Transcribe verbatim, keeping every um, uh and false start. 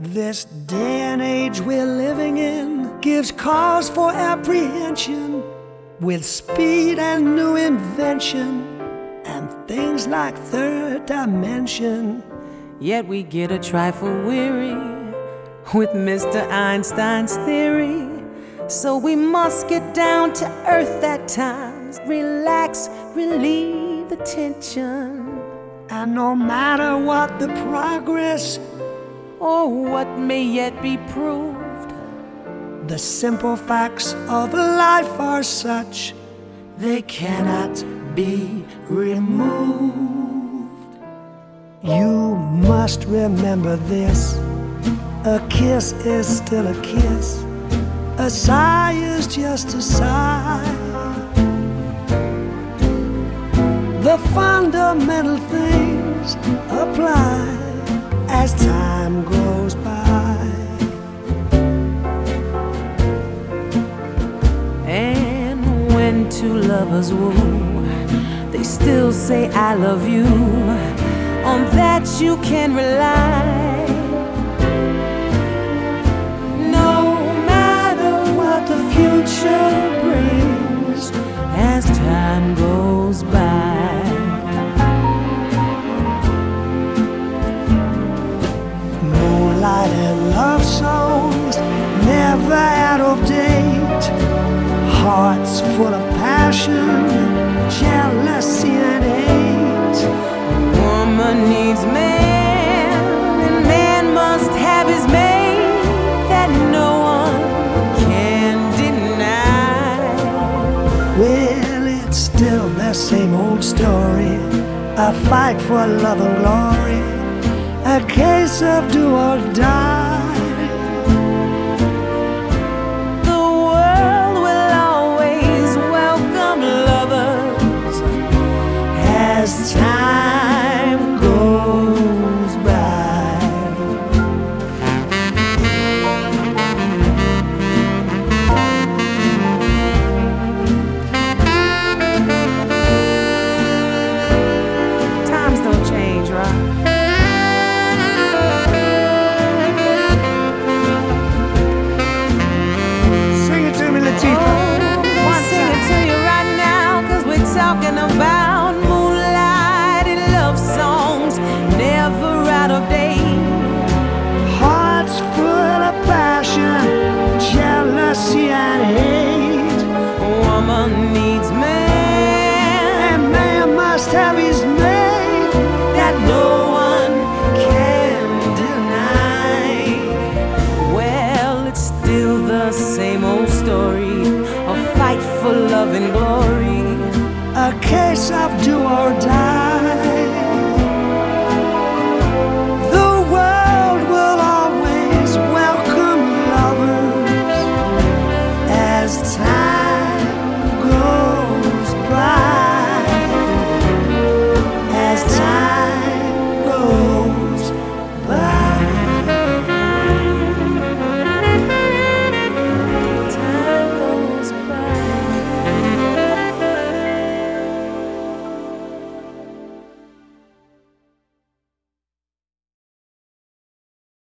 This day and age we're living in gives cause for apprehension, with speed and new invention and things like third dimension. Yet we get a trifle weary with Mister Einstein's theory. So we must get down to earth at times, relax, relieve the tension. And no matter what the progress or what may yet be proved, the simple facts of life are such they cannot be removed. You must remember this: a kiss is still a kiss, a sigh is just a sigh. The fundamental things apply as time goes by. And when two lovers woo, they still say I love you. On that you can rely. No matter what the future brings as time goes by. Moonlight and love songs, never out of date. Hearts full of passion, jealousy and hate. Woman needs man, and man must have his mate, that no one can deny. Well, it's still the same old story, a fight for love and glory, a case of do or die. The world will always welcome lovers as time goes by. Times don't change, right? Talking about moonlight and love songs, never out of date. Hearts full of passion, jealousy and hate. A woman needs man, and man must have his mate, that no one can deny. Well, it's still the same old story, a fight for love and glory, a case of do or die.